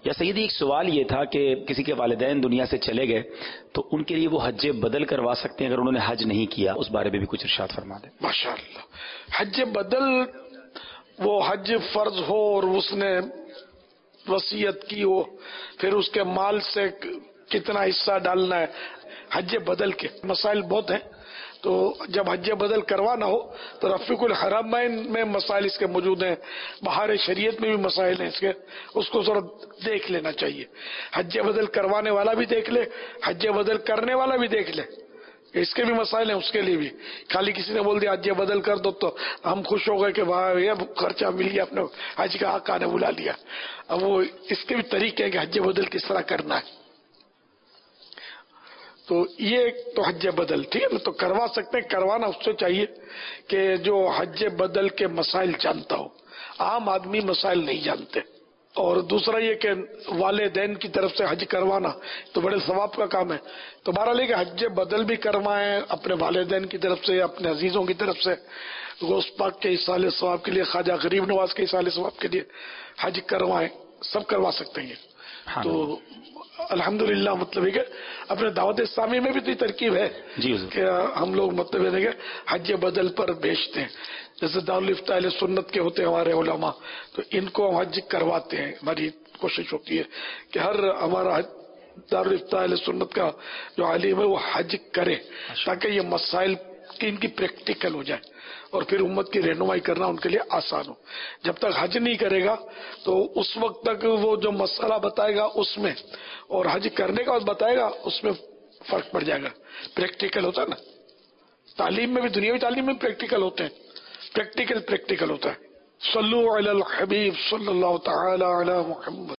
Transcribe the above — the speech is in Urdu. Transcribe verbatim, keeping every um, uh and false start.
یا سیدی ایک سوال یہ تھا کہ کسی کے والدین دنیا سے چلے گئے تو ان کے لیے وہ حج بدل کروا سکتے ہیں اگر انہوں نے حج نہیں کیا؟ اس بارے میں بھی کچھ ارشاد فرما دیں۔ ماشاء اللہ، حج بدل وہ حج فرض ہو اور اس نے وصیت کی ہو، پھر اس کے مال سے کتنا حصہ ڈالنا ہے، حج بدل کے مسائل بہت ہیں۔ تو جب حج بدل کروانا ہو تو رفیق الحرمین میں مسائل اس کے موجود ہیں، بہار شریعت میں بھی مسائل ہیں اس کے، اس کو ذرا دیکھ لینا چاہیے۔ حج بدل کروانے والا بھی دیکھ لے، حج بدل کرنے والا بھی دیکھ لے، اس کے بھی مسائل ہیں اس کے لیے بھی۔ خالی کسی نے بول دیا حج بدل کر دو تو ہم خوش ہو گئے کہ واہ یہ خرچہ مل گیا، اپنے حج کا آقا نے بلا لیا۔ اب وہ اس کے بھی طریقے ہیں کہ حج بدل کس طرح کرنا ہے۔ تو یہ تو حج بدل ٹھیک ہے نا، تو کروا سکتے ہیں۔ کروانا اس سے چاہیے کہ جو حج بدل کے مسائل جانتا ہو، عام آدمی مسائل نہیں جانتے۔ اور دوسرا یہ کہ والدین کی طرف سے حج کروانا تو بڑے ثواب کا کام ہے۔ تو بہرحال کہ حج بدل بھی کروائیں اپنے والدین کی طرف سے، اپنے عزیزوں کی طرف سے، غوث پاک کے ایصال ثواب کے لیے، خواجہ غریب نواز کے ایصال ثواب کے لیے حج کروائیں، سب کروا سکتے ہیں۔ تو الحمدللہ مطلب ہے کہ اپنے دعوت اسلامی میں بھی تو ترکیب ہے جی کہ ہم لوگ مطلب ہے کہ حج بدل پر بیچتے ہیں۔ جیسے دارالفتہ اہل سنت کے ہوتے ہیں ہمارے علماء، تو ان کو ہم حج کرواتے ہیں۔ ہماری کوشش ہوتی ہے کہ ہر ہمارا دارالفتہ اہل سنت کا جو عالم ہے وہ حج کرے، تاکہ یہ مسائل کی ان کی پریکٹیکل ہو جائے اور پھر امت کی رہنمائی کرنا ان کے لیے آسان ہو۔ جب تک حج نہیں کرے گا تو اس وقت تک وہ جو مسئلہ بتائے گا اس میں اور حج کرنے کا بتائے گا اس میں فرق پڑ جائے گا۔ پریکٹیکل ہوتا ہے نا، تعلیم میں بھی، دنیاوی تعلیم میں پریکٹیکل ہوتے ہیں، پریکٹیکل پریکٹیکل ہوتا ہے۔ صلو علی الحبیب صلی اللہ تعالی علی محمد۔